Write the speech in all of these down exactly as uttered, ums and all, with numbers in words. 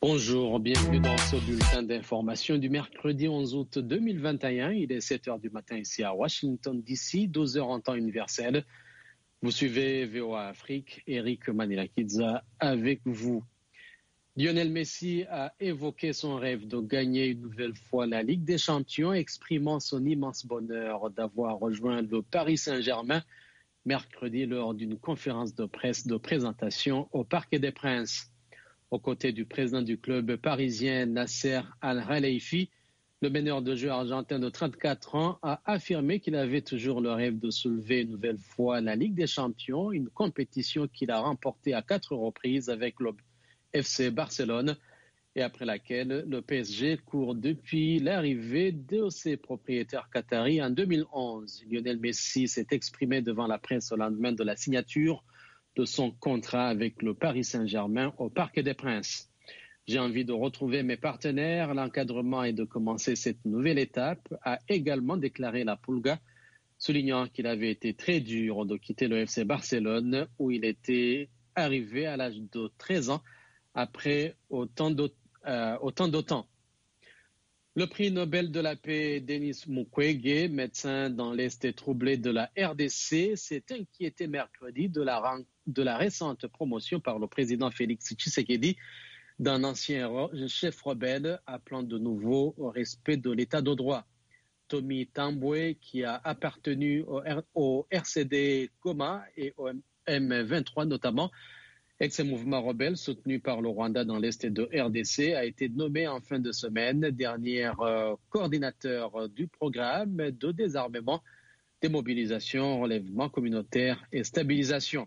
Bonjour, bienvenue dans ce bulletin d'information du mercredi onze août deux mille vingt et un. Il est sept heures du matin ici à Washington D C, douze heures en temps universel. Vous suivez V O A Afrique, Eric Manilakidza avec vous. Lionel Messi a évoqué son rêve de gagner une nouvelle fois la Ligue des Champions, exprimant son immense bonheur d'avoir rejoint le Paris Saint-Germain mercredi lors d'une conférence de presse de présentation au Parc des Princes. Aux côtés du président du club parisien Nasser Al-Khelaifi, le meneur de jeu argentin de trente-quatre ans a affirmé qu'il avait toujours le rêve de soulever une nouvelle fois la Ligue des Champions, une compétition qu'il a remportée à quatre reprises avec le F C Barcelone et après laquelle le P S G court depuis l'arrivée de ses propriétaires qataris en deux mille onze. Lionel Messi s'est exprimé devant la presse au lendemain de la signature de son contrat avec le Paris Saint-Germain au Parc des Princes. J'ai envie de retrouver mes partenaires, l'encadrement et de commencer cette nouvelle étape, a également déclaré la Pulga, soulignant qu'il avait été très dur de quitter le F C Barcelone où il était arrivé à l'âge de treize ans après autant d'autant. Euh, autant d'autant. Le prix Nobel de la paix Denis Mukwege, médecin dans l'Est troublé de la R D C, s'est inquiété mercredi de la, de la récente promotion par le président Félix Tshisekedi d'un ancien chef rebelle appelant de nouveau au respect de l'état de droit. Tommy Tambwe, qui a appartenu au, R- au R C D Goma et au M vingt-trois notamment, ex-mouvement rebelle soutenu par le Rwanda dans l'Est de R D C, a été nommé en fin de semaine dernier euh, coordinateur du programme de désarmement, démobilisation, relèvement communautaire et stabilisation.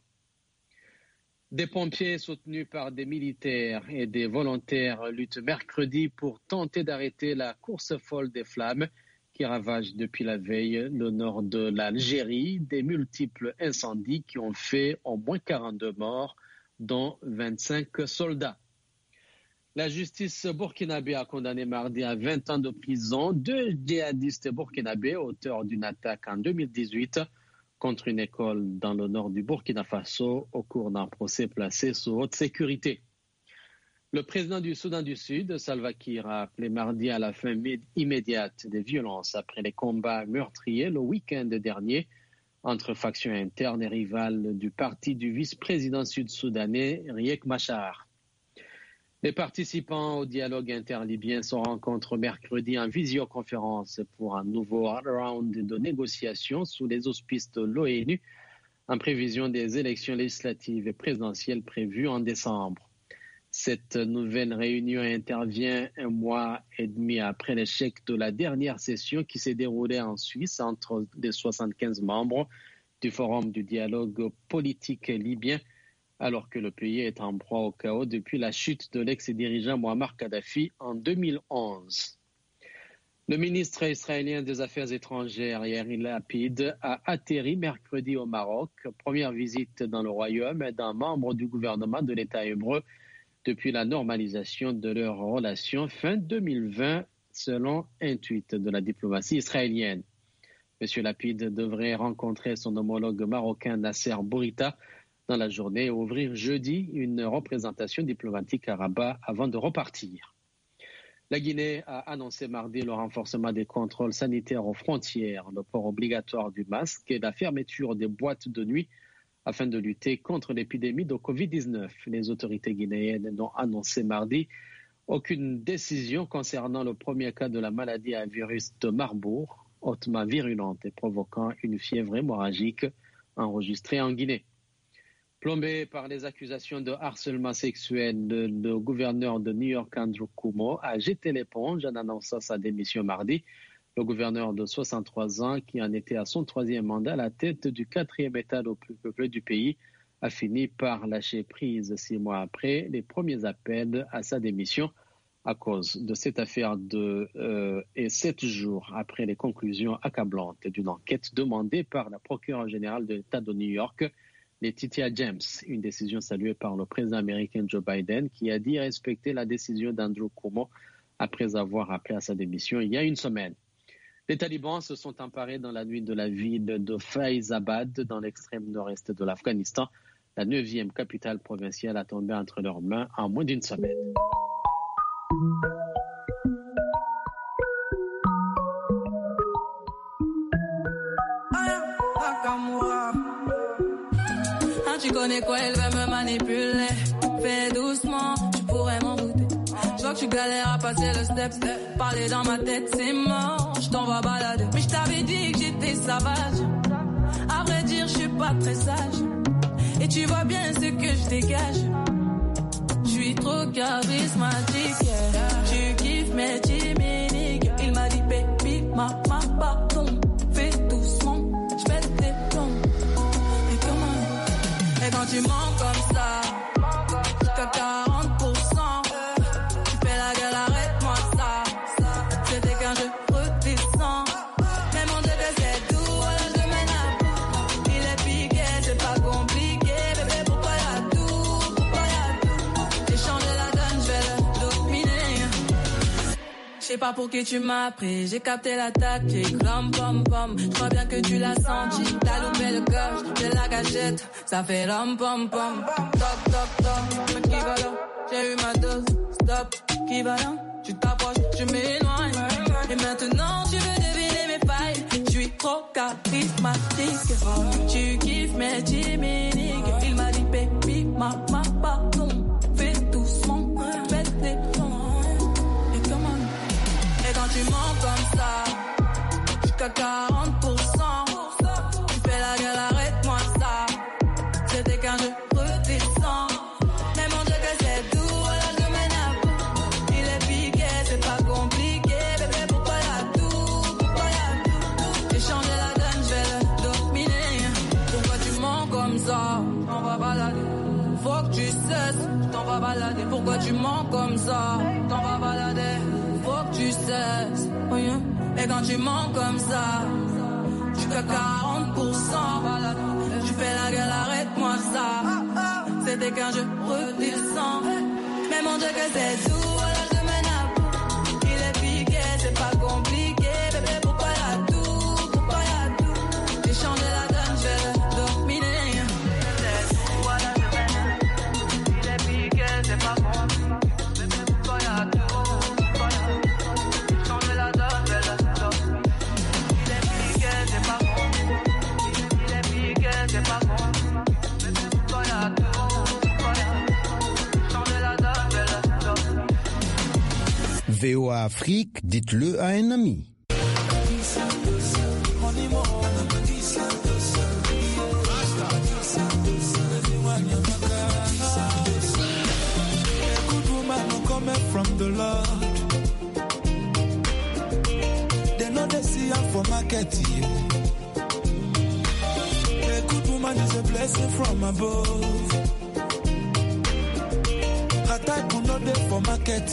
Des pompiers soutenus par des militaires et des volontaires luttent mercredi pour tenter d'arrêter la course folle des flammes qui ravage depuis la veille le nord de l'Algérie, des multiples incendies qui ont fait au moins quarante-deux morts, dont vingt-cinq soldats. La justice burkinabé a condamné mardi à vingt ans de prison deux djihadistes burkinabés auteurs d'une attaque en deux mille dix-huit contre une école dans le nord du Burkina Faso au cours d'un procès placé sous haute sécurité. Le président du Soudan du Sud, Salva Kiir, a appelé mardi à la fin immédiate des violences après les combats meurtriers le week-end dernier entre factions internes et rivales du parti du vice-président sud-soudanais Riek Machar. Les participants au dialogue interlibyen se rencontrent mercredi en visioconférence pour un nouveau round de négociations sous les auspices de l'ONU en prévision des élections législatives et présidentielles prévues en décembre. Cette nouvelle réunion intervient un mois et demi après l'échec de la dernière session qui s'est déroulée en Suisse entre les soixante-quinze membres du Forum du dialogue politique libyen, alors que le pays est en proie au chaos depuis la chute de l'ex-dirigeant Muammar Kadhafi en deux mille onze. Le ministre israélien des Affaires étrangères, Yair Lapid, a atterri mercredi au Maroc, première visite dans le royaume d'un membre du gouvernement de l'État hébreu depuis la normalisation de leurs relations fin deux mille vingt, selon un tweet de la diplomatie israélienne. M. Lapid devrait rencontrer son homologue marocain Nasser Bourita dans la journée et ouvrir jeudi une représentation diplomatique à Rabat avant de repartir. La Guinée a annoncé mardi le renforcement des contrôles sanitaires aux frontières, le port obligatoire du masque et la fermeture des boîtes de nuit afin de lutter contre l'épidémie de covid dix-neuf. Les autorités guinéennes n'ont annoncé mardi aucune décision concernant le premier cas de la maladie à virus de Marbourg, hautement virulente et provoquant une fièvre hémorragique enregistrée en Guinée. Plombé par les accusations de harcèlement sexuel, le, le gouverneur de New York, Andrew Cuomo, a jeté l'éponge en annonçant sa démission mardi. Le gouverneur de soixante-trois ans, qui en était à son troisième mandat à la tête du quatrième État le plus peuplé du pays, a fini par lâcher prise six mois après les premiers appels à sa démission à cause de cette affaire de, euh, et sept jours après les conclusions accablantes d'une enquête demandée par la procureure générale de l'État de New York, Letitia James, une décision saluée par le président américain Joe Biden, qui a dit respecter la décision d'Andrew Cuomo après avoir appelé à sa démission il y a une semaine. Les talibans se sont emparés dans la nuit de la ville de Faizabad, dans l'extrême nord-est de l'Afghanistan. La neuvième capitale provinciale a tombé entre leurs mains en moins d'une semaine. elle veut me manipuler. Fais doucement, tu pourrais m'en douter. Je vois que tu galères à passer le step. Parler dans ma tête, c'est mort. Je t'en vais balader. Mais je t'avais dit que j'étais sauvage. À vrai dire, je suis pas très sage. Et tu vois bien ce que je dégage. Je suis trop charismatique. Yeah. Tu kiffes mes chimiques. Il m'a dit baby, ma ma pardon. Fais doucement, je pète tes plombs. Et comment? Et quand tu mens comme ça, jusqu'à quarante pour cent, tu fais la gueule, arrête-moi ça. C'était qu'un jeu redescend. Mais mon Dieu que c'est doux, alors je mène à bout. Il est piqué, c'est pas compliqué. Bébé, pourquoi y'a tout? Pourquoi y'a tout? J'ai changé la donne, je vais le dominer. Je sais pas pour qui tu m'as pris, j'ai capté la tactique. Rom pom pom, je crois bien que tu l'as senti. T'as loupé le coche, de la gâchette, ça fait rom pom pom. Toc toc toc, mais qui va là? J'ai eu ma dose, stop, qui va là? Tu t'approches, je m'éloigne. Et maintenant tu veux deviner mes failles. Je suis trop charismatique. Tu kiffes mes chimiques. Il m'a dit baby, ma ma pardon. Fais doucement, fais tes plombs. Et comment? Et quand tu mens comme ça, jusqu'à quarante pour cent, tu fais la gueule, arrête-moi ça. C'était qu'un jeu redescend. Mais mon Dieu que c'est doux, alors je mène à bout. Il est piqué, c'est pas compliqué. Bébé, pourquoi y'a tout? Pourquoi y'a tout? J'ai changé la donne, je vais le dominer. Pourquoi tu mens comme ça? On va balader. Faut que tu cesses, t'en vas balader. Pourquoi tu mens comme ça? T'en vas balader. Faut que tu cesses. Oh yeah. Et quand tu mens comme ça, jusqu'à quarante pour cent, tu fais la gueule, arrête-moi ça. C'était qu'un jeu redescend. Mais mon Dieu que c'est doux, alors je mène à bout. Il est piqué, c'est pas compliqué. Bébé, pourquoi y'a tout? Pourquoi y'a tout? J'ai changé la donne, je vais le dominer. C'est doux, alors je mène à bout. Il est piqué, c'est pas compliqué. Bébé, pourquoi y'a tout? Pourquoi y'a tout? J'ai changé la donne, je vais le dominer. Il est piqué, c'est pas compliqué. Il est piqué, c'est pas compliqué. Bébé, pourquoi y'a tout? V O A Afrique, dites-le à un ami. From the Lord, they know they see her for market. A good woman is a blessing from above. Her type will not there for market.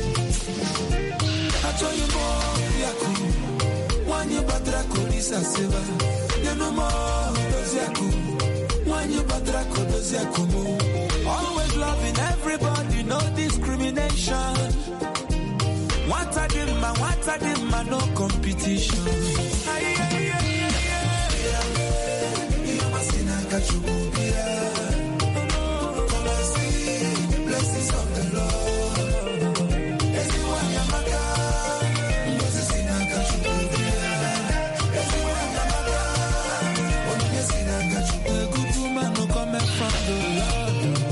I tell you more, Yaku. One you batra kolisa seva. You know more, those Yaku. One you batra kolos Yakumo. Always loving everybody, no discrimination. What I did, man, what I did, man, no competition. Aye, aye, aye, aye, aye. You must see na kachubia. Come and see the blessings of the Lord. Everyone yamaka, must see na kachubia. Everyone yamaka, only see na kachubia. A good woman no come from the Lord.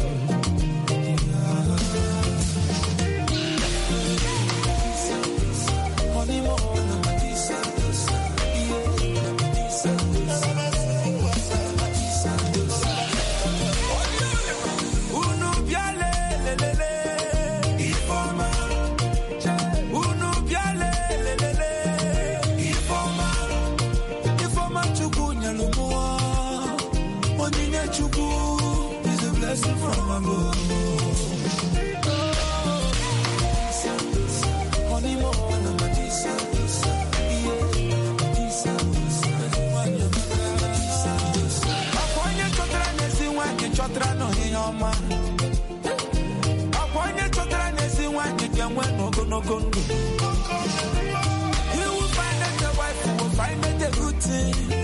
From above. Chotra no yoma. Akwanye chotra nesi wanye kemwe no go no go. You will find that your wife will find it a good thing.